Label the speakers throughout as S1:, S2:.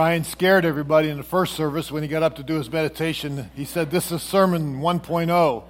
S1: Ryan scared everybody in the first service when he got up to do his meditation. He said, "This is Sermon 1.0."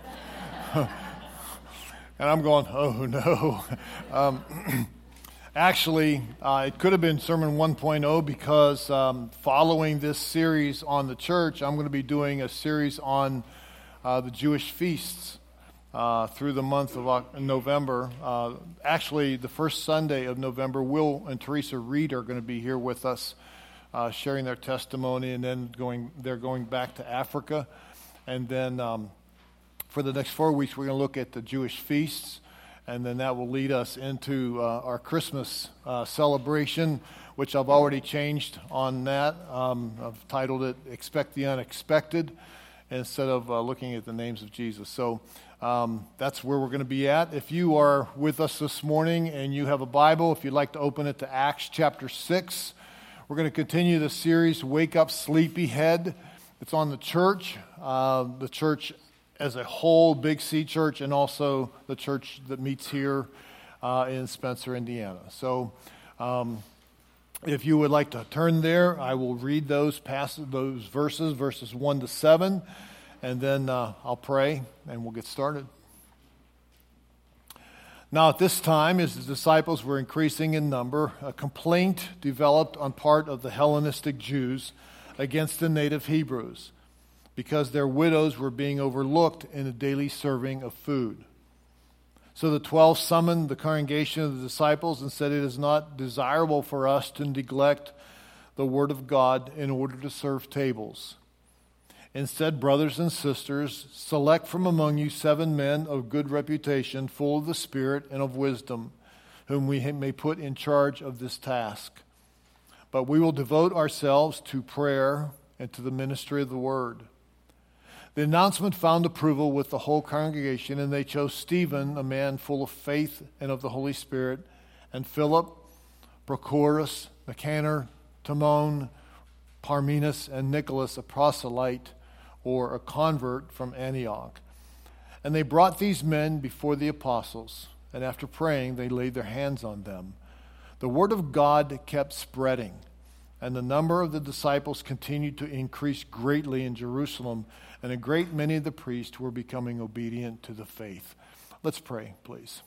S1: And I'm going, oh no. Actually, it could have been Sermon 1.0 because following this series on the church, I'm going to be doing a series on the Jewish feasts through the month of November. Actually, the first Sunday of November, Will and Teresa Reed are going to be here with us, sharing their testimony, and then they're going back to Africa. And then for the next 4 weeks, we're going to look at the Jewish feasts, and then that will lead us into our Christmas celebration, which I've already changed on that. I've titled it "Expect the Unexpected" instead of looking at the names of Jesus. So that's where we're going to be at. If you are with us this morning and you have a Bible, if you'd like to open it to Acts chapter 6, we're going to continue the series, Wake Up Sleepyhead. It's on the church as a whole, Big C Church, and also the church that meets here in Spencer, Indiana. So if you would like to turn there, I will read those verses 1 to 7, and then I'll pray, and we'll get started. Now at this time, as the disciples were increasing in number, a complaint developed on part of the Hellenistic Jews against the native Hebrews, because their widows were being overlooked in the daily serving of food. So the 12 summoned the congregation of the disciples and said, "It is not desirable for us to neglect the word of God in order to serve tables. Instead, brothers and sisters, select from among you 7 men of good reputation, full of the Spirit and of wisdom, whom we may put in charge of this task. But we will devote ourselves to prayer and to the ministry of the word." The announcement found approval with the whole congregation, and they chose Stephen, a man full of faith and of the Holy Spirit, and Philip, Prochorus, Nicanor, Timon, Parmenas, and Nicholas, a proselyte, or a convert from Antioch. And they brought these men before the apostles, and after praying, they laid their hands on them. The word of God kept spreading, and the number of the disciples continued to increase greatly in Jerusalem, and a great many of the priests were becoming obedient to the faith. Let's pray, please.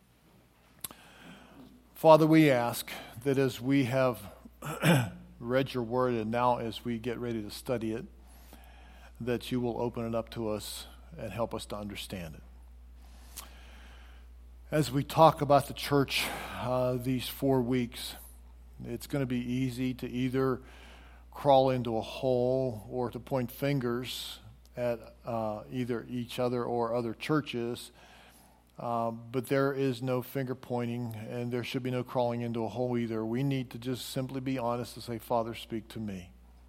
S1: Father, we ask that as we have read your word, and now as we get ready to study it, that you will open it up to us and help us to understand it. As we talk about the church these 4 weeks, it's going to be easy to either crawl into a hole or to point fingers at either each other or other churches, but there is no finger pointing, and there should be no crawling into a hole either. We need to just simply be honest and say, "Father, speak to me."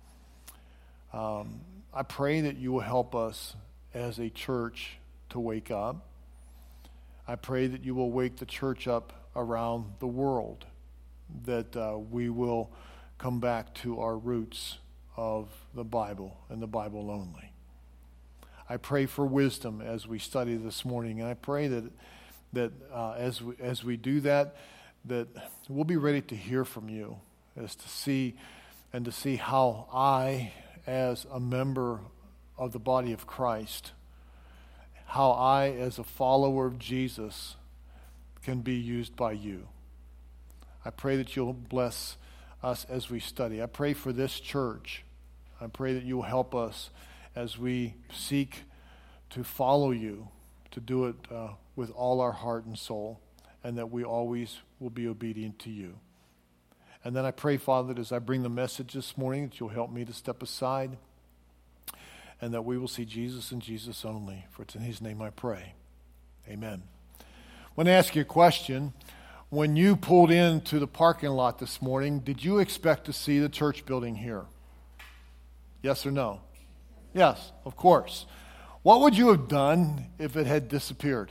S1: I pray that you will help us as a church to wake up. I pray that you will wake the church up around the world, that we will come back to our roots of the Bible and the Bible only. I pray for wisdom as we study this morning, and I pray that as we do that we'll be ready to hear from you, to see how I, as a member of the body of Christ, how I, as a follower of Jesus, can be used by you. I pray that you'll bless us as we study. I pray for this church. I pray that you'll help us as we seek to follow you, to do it with all our heart and soul, and that we always will be obedient to you. And then I pray, Father, that as I bring the message this morning, that you'll help me to step aside, and that we will see Jesus and Jesus only. For it's in his name I pray. Amen. I want to ask you a question. When you pulled into the parking lot this morning, did you expect to see the church building here? Yes or no? Yes, of course. What would you have done if it had disappeared?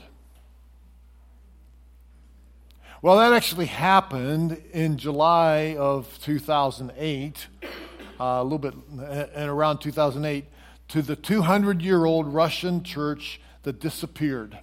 S1: Well, that actually happened in July of 2008, a little bit, and around 2008, to the 200-year-old Russian church that disappeared.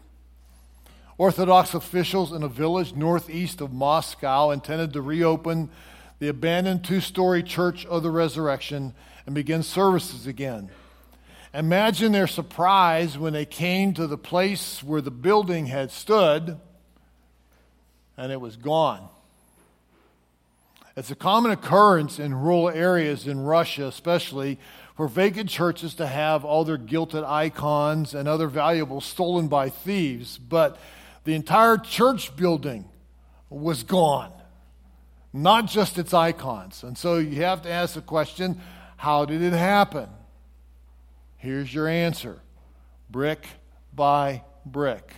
S1: Orthodox officials in a village northeast of Moscow intended to reopen the abandoned 2-story Church of the Resurrection and begin services again. Imagine their surprise when they came to the place where the building had stood and it was gone. It's a common occurrence in rural areas in Russia, especially, for vacant churches to have all their gilded icons and other valuables stolen by thieves. But the entire church building was gone, not just its icons. And so you have to ask the question, how did it happen? Here's your answer: brick by brick.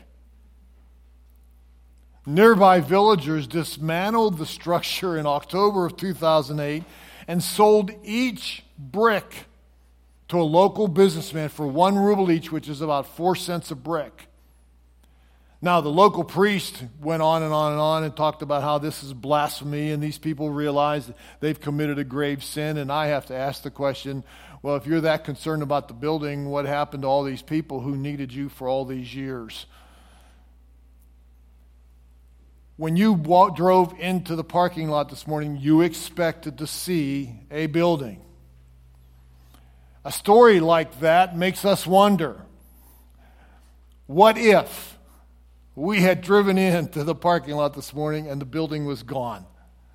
S1: Nearby villagers dismantled the structure in October of 2008 and sold each brick to a local businessman for 1 ruble each, which is about 4 cents a brick. Now, the local priest went on and on and on and talked about how this is blasphemy, and these people realize that they've committed a grave sin. And I have to ask the question, well, if you're that concerned about the building, what happened to all these people who needed you for all these years? When you drove into the parking lot this morning, you expected to see a building. A story like that makes us wonder, what if we had driven into the parking lot this morning and the building was gone?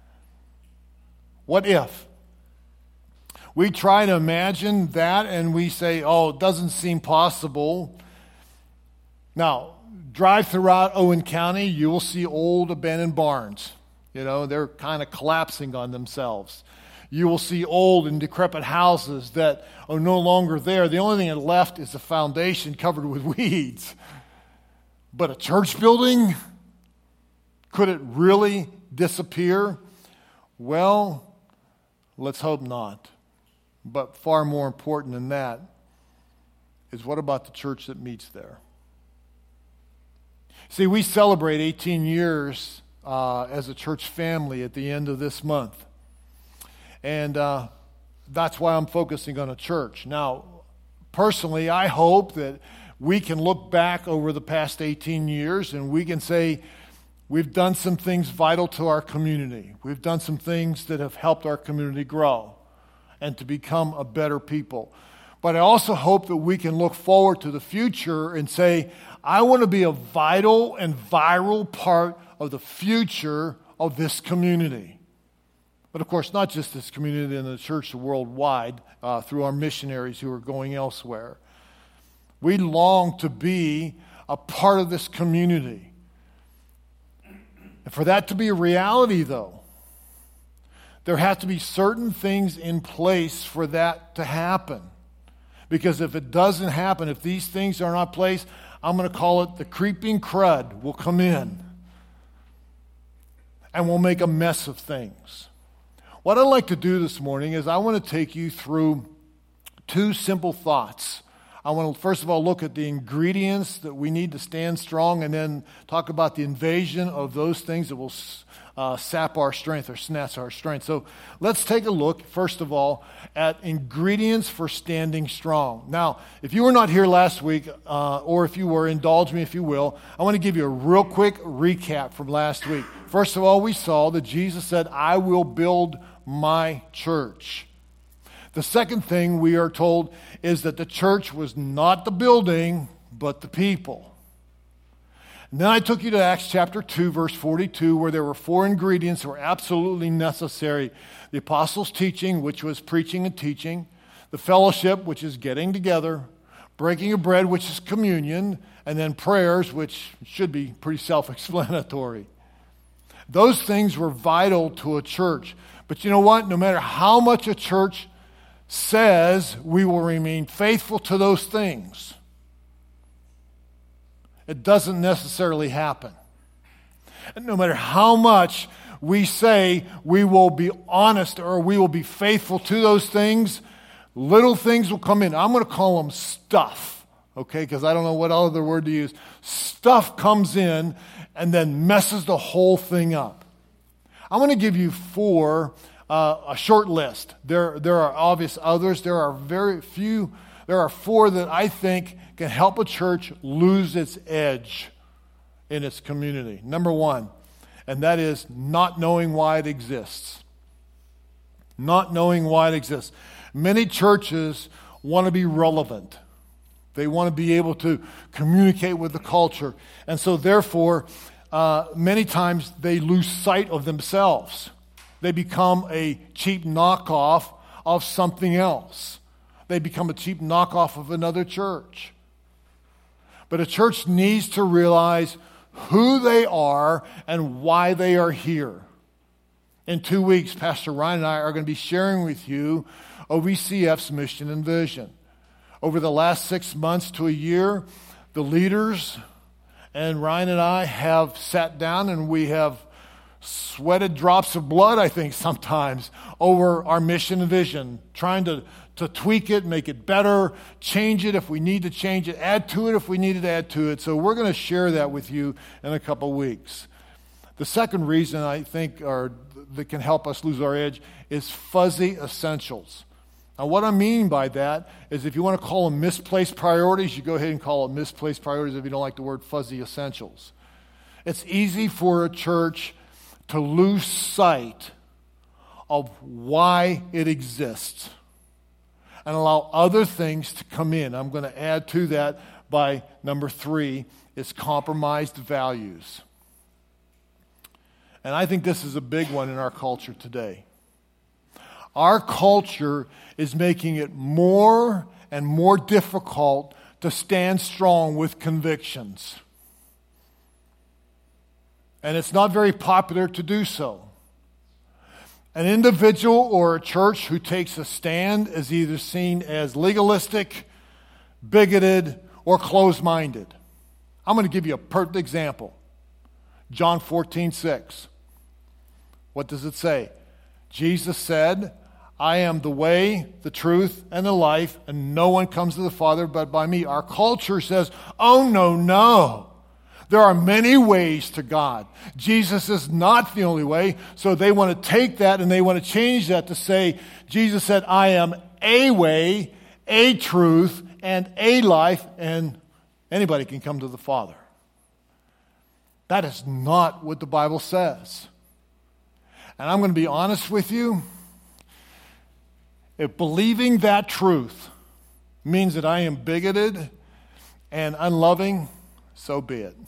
S1: What if? We try to imagine that and we say, oh, it doesn't seem possible. Now, drive throughout Owen County, you will see old abandoned barns. You know, they're kind of collapsing on themselves. You will see old and decrepit houses that are no longer there. The only thing left is the foundation covered with weeds. But a church building, could it really disappear? Well, let's hope not. But far more important than that is, what about the church that meets there? See, we celebrate 18 years as a church family at the end of this month. And that's why I'm focusing on a church. Now, personally, I hope that we can look back over the past 18 years and we can say we've done some things vital to our community. We've done some things that have helped our community grow and to become a better people. But I also hope that we can look forward to the future and say, I want to be a vital and viral part of the future of this community. But of course, not just this community and the church worldwide, through our missionaries who are going elsewhere. We long to be a part of this community. And for that to be a reality, though, there have to be certain things in place for that to happen. Because if it doesn't happen, if these things are not in place, I'm going to call it the creeping crud will come in. And we'll make a mess of things. What I'd like to do this morning is I want to take you through 2 simple thoughts. I want to, first of all, look at the ingredients that we need to stand strong, and then talk about the invasion of those things that will sap our strength or snatch our strength. So let's take a look, first of all, at ingredients for standing strong. Now, if you were not here last week, or if you were, indulge me if you will, I want to give you a real quick recap from last week. First of all, we saw that Jesus said, I will build my church. The second thing we are told is that the church was not the building, but the people. And then I took you to Acts chapter 2, verse 42, where there were 4 ingredients that were absolutely necessary. The apostles' teaching, which was preaching and teaching. The fellowship, which is getting together. Breaking of bread, which is communion. And then prayers, which should be pretty self-explanatory. Those things were vital to a church. But you know what? No matter how much a church says we will remain faithful to those things, it doesn't necessarily happen. And no matter how much we say we will be honest or we will be faithful to those things, little things will come in. I'm going to call them stuff, okay, because I don't know what other word to use. Stuff comes in and then messes the whole thing up. I'm going to give you 4, a short list. There are obvious others. There are very few. There are 4 that I think can help a church lose its edge in its community. Number 1, and that is not knowing why it exists. not knowing why it exists. Many churches want to be relevant. They want to be able to communicate with the culture. And so therefore, many times they lose sight of themselves. They become a cheap knockoff of something else. They become a cheap knockoff of another church. But a church needs to realize who they are and why they are here. In 2 weeks, Pastor Ryan and I are going to be sharing with you OVCF's mission and vision. Over the last 6 months to a year, the leaders and Ryan and I have sat down and we have sweated drops of blood, I think, sometimes over our mission and vision, trying to tweak it, make it better, change it if we need to change it, add to it if we needed to add to it. So we're going to share that with you in a couple weeks. The second reason I think that can help us lose our edge is fuzzy essentials. Now, what I mean by that is if you want to call them misplaced priorities, you go ahead and call it misplaced priorities if you don't like the word fuzzy essentials. It's easy for a church to lose sight of why it exists and allow other things to come in. I'm going to add to that by number 3, is compromised values. And I think this is a big one in our culture today. Our culture is making it more and more difficult to stand strong with convictions. And it's not very popular to do so. An individual or a church who takes a stand is either seen as legalistic, bigoted, or closed-minded. I'm going to give you a perfect example. John 14:6. What does it say? Jesus said, I am the way, the truth, and the life, and no one comes to the Father but by me. Our culture says, oh, no. There are many ways to God. Jesus is not the only way, so they want to take that and they want to change that to say, Jesus said, I am a way, a truth, and a life, and anybody can come to the Father. That is not what the Bible says. And I'm going to be honest with you. If believing that truth means that I am bigoted and unloving, so be it.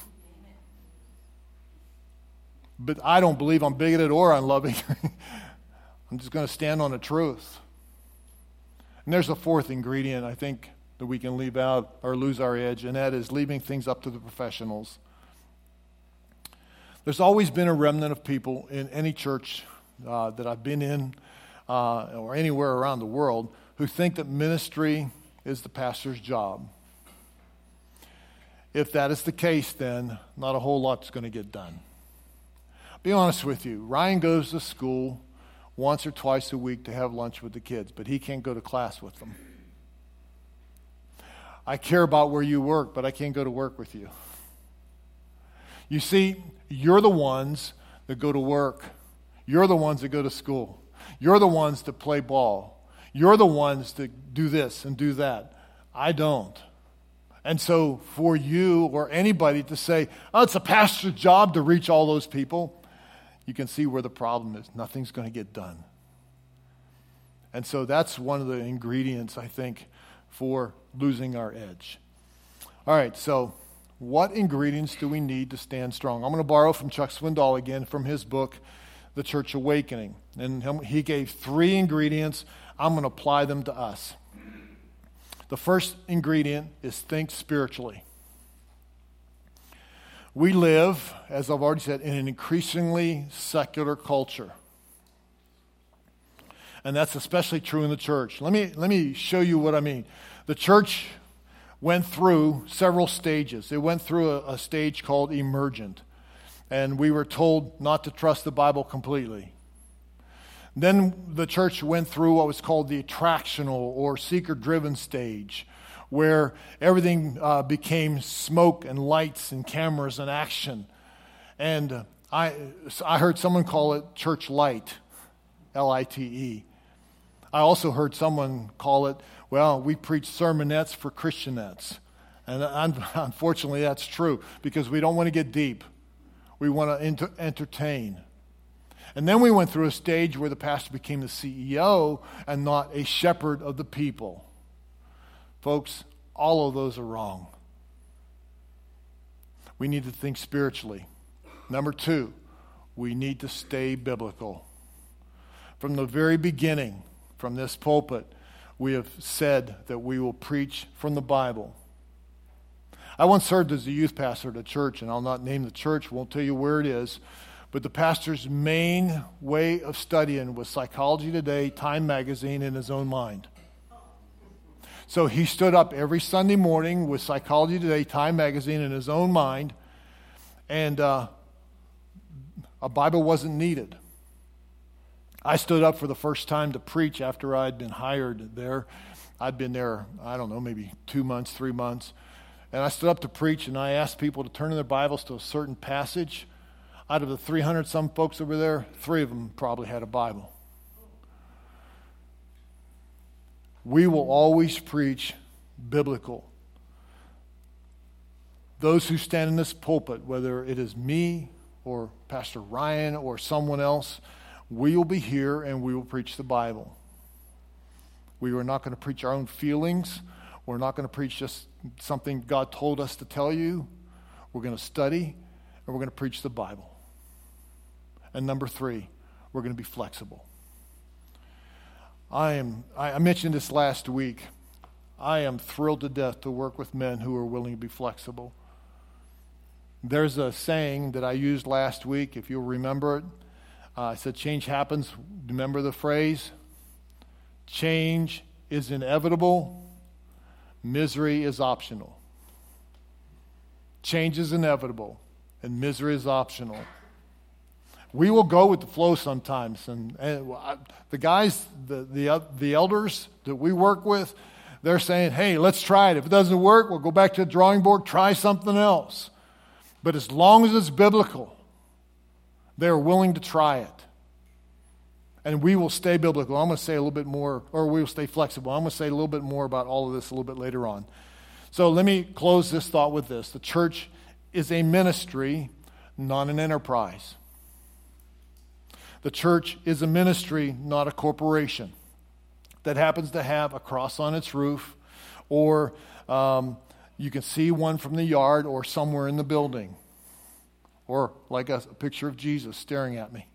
S1: But I don't believe I'm bigoted or unloving. I'm just going to stand on the truth. And there's a fourth ingredient, I think, that we can leave out or lose our edge, and that is leaving things up to the professionals. There's always been a remnant of people in any church that I've been in or anywhere around the world who think that ministry is the pastor's job. If that is the case, then not a whole lot's going to get done. Be honest with you. Ryan goes to school once or twice a week to have lunch with the kids, but he can't go to class with them. I care about where you work, but I can't go to work with you. You see, you're the ones that go to work. You're the ones that go to school. You're the ones that play ball. You're the ones that do this and do that. I don't. And so for you or anybody to say, oh, it's a pastor's job to reach all those people, you can see where the problem is. Nothing's going to get done. And so that's one of the ingredients, I think, for losing our edge. All right, so what ingredients do we need to stand strong? I'm going to borrow from Chuck Swindoll again from his book, The Church Awakening. And he gave 3 ingredients. I'm going to apply them to us. The first ingredient is think spiritually. We live, as I've already said, in an increasingly secular culture. And that's especially true in the church. Let me show you what I mean. The church went through several stages. It went through a stage called emergent. And we were told not to trust the Bible completely. Then the church went through what was called the attractional or seeker-driven stage, where everything became smoke and lights and cameras and action. And I heard someone call it church light, L-I-T-E. I also heard someone call it, well, we preach sermonettes for Christianettes. And unfortunately, that's true, because we don't want to get deep. We want to entertain. And then we went through a stage where the pastor became the CEO and not a shepherd of the people. Folks, all of those are wrong. We need to think spiritually. Number 2, we need to stay biblical. From the very beginning, from this pulpit, we have said that we will preach from the Bible. I once served as a youth pastor at a church, and I'll not name the church, won't tell you where it is, but the pastor's main way of studying was Psychology Today, Time Magazine, in his own mind. So he stood up every Sunday morning with Psychology Today, Time Magazine in his own mind, and a Bible wasn't needed. I stood up for the first time to preach after I'd been hired there. I'd been there, I don't know, maybe 2 months, 3 months. And I stood up to preach, and I asked people to turn in their Bibles to a certain passage. Out of the 300-some folks over there, 3 of them probably had a Bible. We will always preach biblical. Those who stand in this pulpit, whether it is me or Pastor Ryan or someone else, we will be here and we will preach the Bible. We are not going to preach our own feelings. We're not going to preach just something God told us to tell you. We're going to study and we're going to preach the Bible. And number 3, we're going to be flexible. I mentioned this last week. I am thrilled to death to work with men who are willing to be flexible. There's a saying that I used last week, if you'll remember it. I said change happens. Remember the phrase? Change is inevitable. Misery is optional. Change is inevitable, and misery is optional. We will go with the flow sometimes, and the guys, the elders that we work with, they're saying, hey, let's try it. If it doesn't work, we'll go back to the drawing board, try something else. But as long as it's biblical, they're willing to try it. And we will stay biblical. I'm going to say a little bit more, or we will stay flexible. I'm going to say a little bit more about all of this a little bit later on. So let me close this thought with this. The church is a ministry, not an enterprise. The church is a ministry, not a corporation that happens to have a cross on its roof, or you can see one from the yard or somewhere in the building, or like a picture of Jesus staring at me.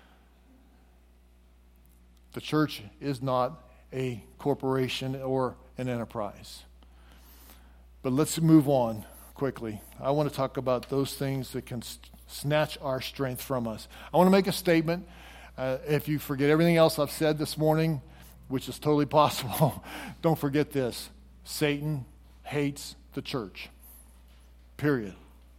S1: The church is not a corporation or an enterprise. But let's move on quickly. I want to talk about those things that can snatch our strength from us. I want to make a statement. If you forget everything else I've said this morning, which is totally possible, don't forget this. Satan hates the church. Period.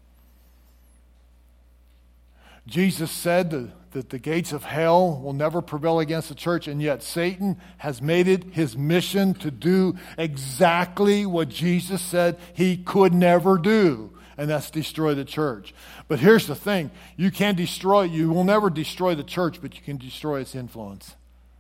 S1: Jesus said that the gates of hell will never prevail against the church, and yet Satan has made it his mission to do exactly what Jesus said he could never do, and that's destroy the church. But here's the thing. You will never destroy the church, but you can destroy its influence.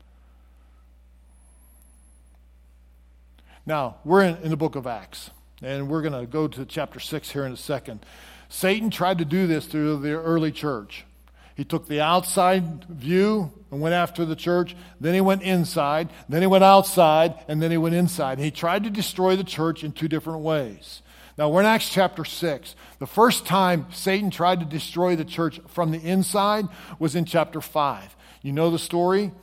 S1: Now, we're in the book of Acts, and we're going to go to chapter 6 here in a second. Satan tried to do this through the early church. He took the outside view and went after the church. Then he went inside. Then he went outside. And then he went inside. He tried to destroy the church in 2 different ways. Now, we're in Acts chapter 6. The first time Satan tried to destroy the church from the inside was in chapter 5. You know the story?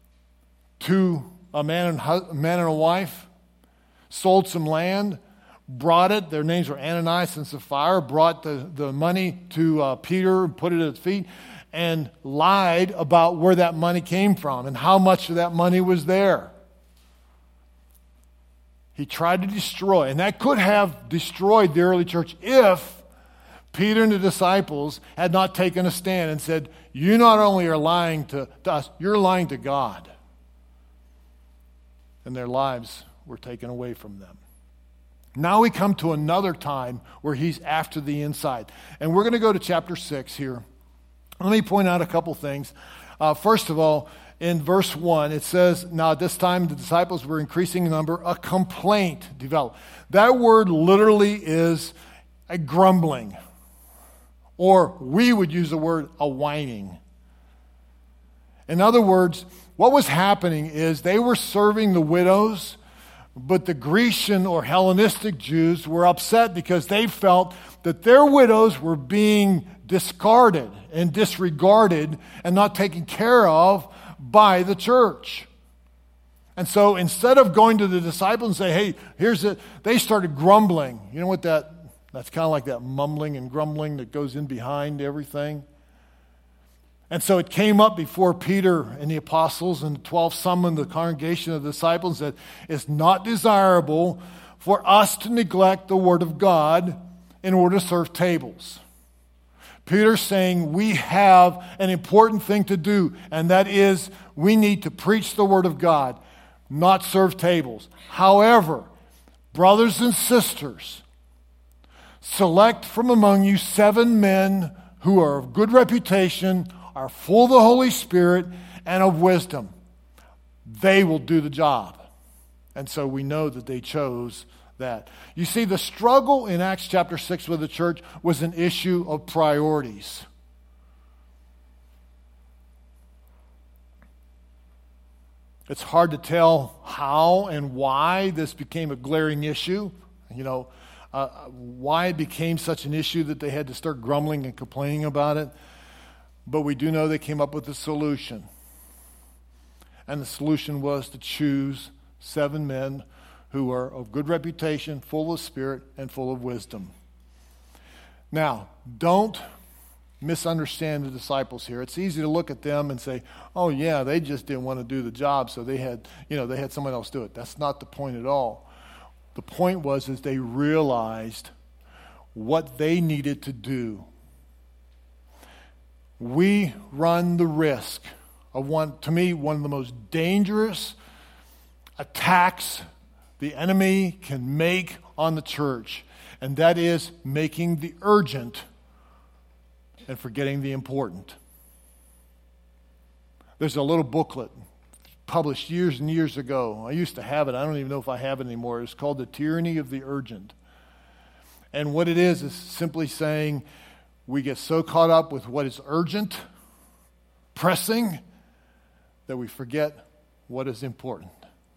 S1: A man and a wife sold some land, brought it. Their names were Ananias and Sapphira, brought the money to Peter and put it at his feet, and lied about where that money came from and how much of that money was there. He tried to destroy, and that could have destroyed the early church if Peter and the disciples had not taken a stand and said, you not only are lying to us, you're lying to God. And their lives were taken away from them. Now we come to another time where he's after the inside. And we're going to go to chapter 6 here. Let me point out a couple things. First of all, in verse 1, it says, now at this time the disciples were increasing in number, a complaint developed. That word literally is a grumbling. Or we would use the word a whining. In other words, what was happening is they were serving the widows, but the Grecian or Hellenistic Jews were upset because they felt that their widows were being discarded and disregarded and not taken care of by the church. And so instead of going to the disciples and say, hey, here's it, they started grumbling. You know what that's kind of like that mumbling and grumbling that goes in behind everything. And so it came up before Peter and the apostles, and the 12 summoned the congregation of the disciples and said, it's not desirable for us to neglect the word of God in order to serve tables. Peter's saying we have an important thing to do, and that is we need to preach the word of God, not serve tables. However, brothers and sisters, select from among you 7 men who are of good reputation, are full of the Holy Spirit and of wisdom. They will do the job. And so we know that they chose that. You see, the struggle in Acts chapter 6 with the church was an issue of priorities. It's hard to tell how and why this became a glaring issue. Why it became such an issue that they had to start grumbling and complaining about it. But we do know they came up with a solution. And the solution was to choose 7 men who are of good reputation, full of spirit, and full of wisdom. Now, don't misunderstand the disciples here. It's easy to look at them and say, oh yeah, they just didn't want to do the job, so they had someone else do it. That's not the point at all. The point was they realized what they needed to do. We run the risk of one of the most dangerous attacks the enemy can make on the church, and that is making the urgent and forgetting the important. There's a little booklet published years and years ago. I used to have it. I don't even know if I have it anymore. It's called The Tyranny of the Urgent. And what it is simply saying we get so caught up with what is urgent, pressing, that we forget what is important.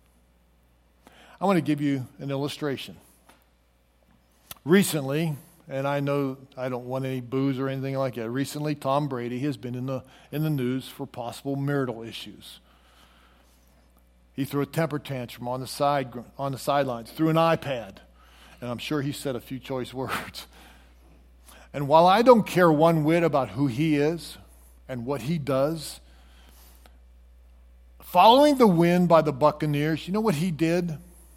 S1: I want to give you an illustration. Recently, and I know I don't want any booze or anything like that. Recently, Tom Brady has been in the news for possible marital issues. He threw a temper tantrum on the sidelines, threw an iPad, and I'm sure he said a few choice words. And while I don't care one whit about who he is and what he does, following the win by the Buccaneers, you know what he did?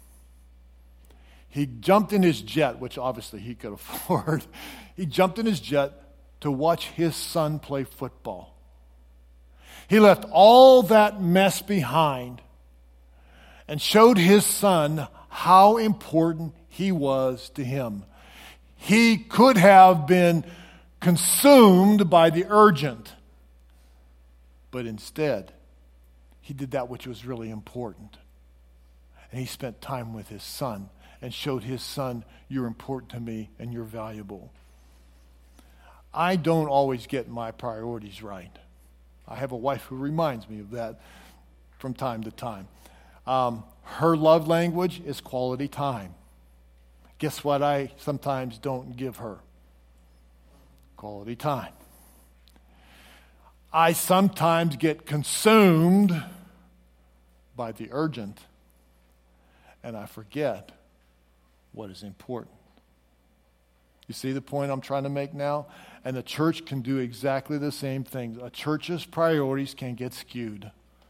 S1: He jumped in his jet, which obviously he could afford. He jumped in his jet to watch his son play football. He left all that mess behind and showed his son how important he was to him. He could have been consumed by the urgent, but instead, he did that which was really important. And he spent time with his son and showed his son, you're important to me and you're valuable. I don't always get my priorities right. I have a wife who reminds me of that from time to time. Her love language is quality time. Guess what I sometimes don't give her? Quality time. I sometimes get consumed by the urgent, and I forget what is important. You see the point I'm trying to make now? And the church can do exactly the same thing. A church's priorities can get skewed.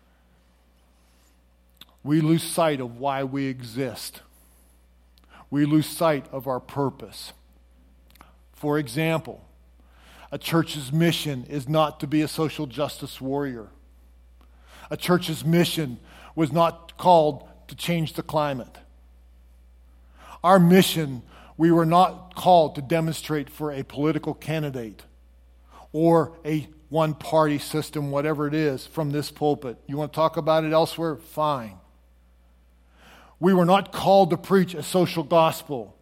S1: We lose sight of why we exist. We lose sight of our purpose. For example, a church's mission is not to be a social justice warrior. A church's mission was not called to change the climate. Our mission, we were not called to demonstrate for a political candidate or a one-party system, whatever it is, from this pulpit. You want to talk about it elsewhere? Fine. We were not called to preach a social gospel.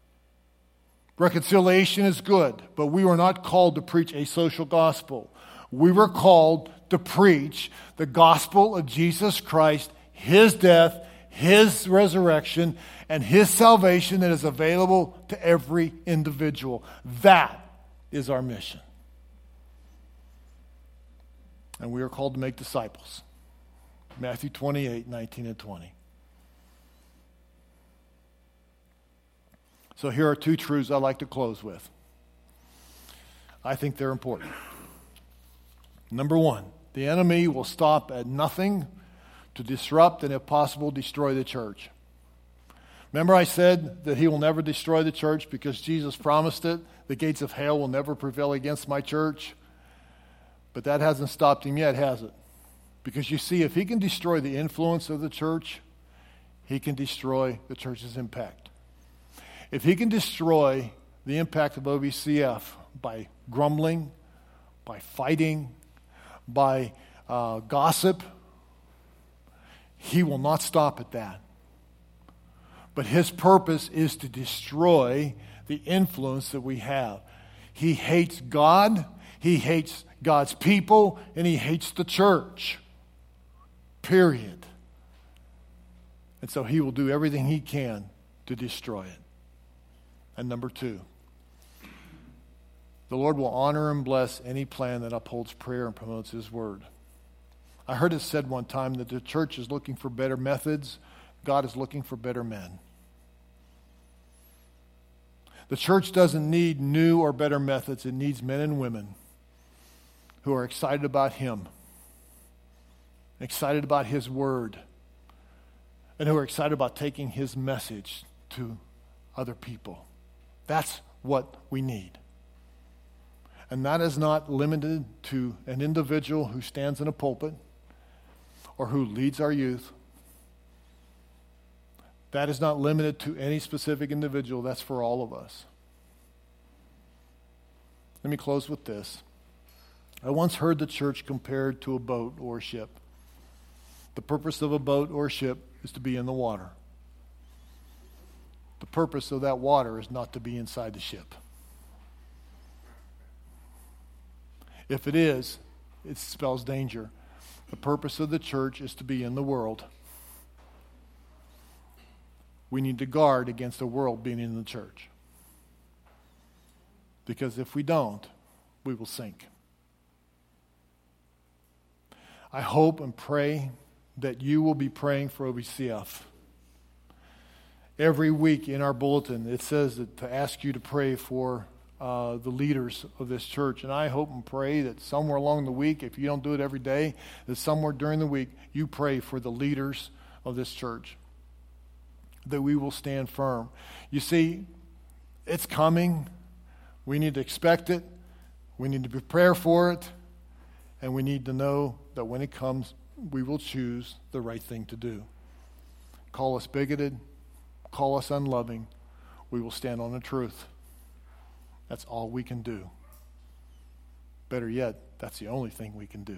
S1: Reconciliation is good, but we were not called to preach a social gospel. We were called to preach the gospel of Jesus Christ, His death, His resurrection, and His salvation that is available to every individual. That is our mission. And we are called to make disciples. Matthew 28, 19 and 20. So here are two truths I'd like to close with. I think they're important. Number one, the enemy will stop at nothing to disrupt and, if possible, destroy the church. Remember I said that he will never destroy the church because Jesus promised it. The gates of hell will never prevail against my church. But that hasn't stopped him yet, has it? Because you see, if he can destroy the influence of the church, he can destroy the church's impact. If he can destroy the impact of OVCF by grumbling, by fighting, by gossip, he will not stop at that. But his purpose is to destroy the influence that we have. He hates God, he hates God's people, and he hates the church. Period. And so he will do everything he can to destroy it. And number two, the Lord will honor and bless any plan that upholds prayer and promotes His word. I heard it said one time that the church is looking for better methods. God is looking for better men. The church doesn't need new or better methods. It needs men and women who are excited about Him, excited about His word, and who are excited about taking His message to other people. That's what we need. And that is not limited to an individual who stands in a pulpit or who leads our youth. That is not limited to any specific individual. That's for all of us. Let me close with this. I once heard the church compared to a boat or a ship. The purpose of a boat or a ship is to be in the water. The purpose of that water is not to be inside the ship. If it is, it spells danger. The purpose of the church is to be in the world. We need to guard against the world being in the church. Because if we don't, we will sink. I hope and pray that you will be praying for OVCF. Every week in our bulletin, it says that to ask you to pray for the leaders of this church. And I hope and pray that somewhere along the week, if you don't do it every day, that somewhere during the week, you pray for the leaders of this church. That we will stand firm. You see, it's coming. We need to expect it. We need to prepare for it. And we need to know that when it comes, we will choose the right thing to do. Call us bigoted. Call us unloving. We will stand on the truth. That's all we can do. Better yet, that's the only thing we can do.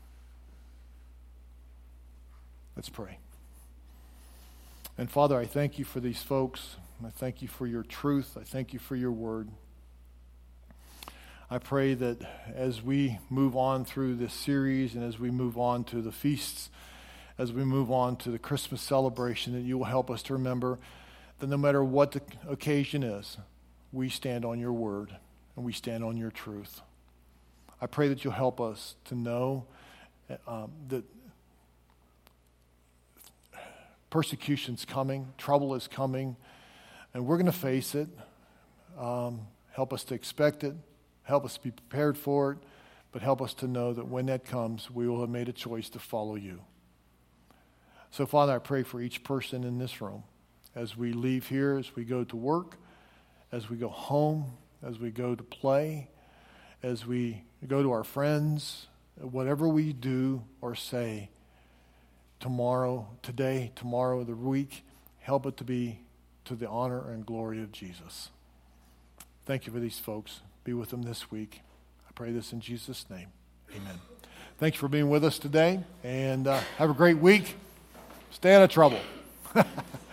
S1: Let's pray. And Father, I thank you for these folks. I thank you for your truth. I thank you for your word. I pray that as we move on through this series and as we move on to the feasts, as we move on to the Christmas celebration, that you will help us to remember that no matter what the occasion is, we stand on your word and we stand on your truth. I pray that you'll help us to know that persecution's coming, trouble is coming, and we're going to face it. Help us to expect it. Help us to be prepared for it. But help us to know that when that comes, we will have made a choice to follow you. So, Father, I pray for each person in this room as we leave here, as we go to work, as we go home, as we go to play, as we go to our friends, whatever we do or say tomorrow, today, tomorrow, the week, help it to be to the honor and glory of Jesus. Thank you for these folks. Be with them this week. I pray this in Jesus' name. Amen. Thank you for being with us today, and have a great week. Stay out of trouble.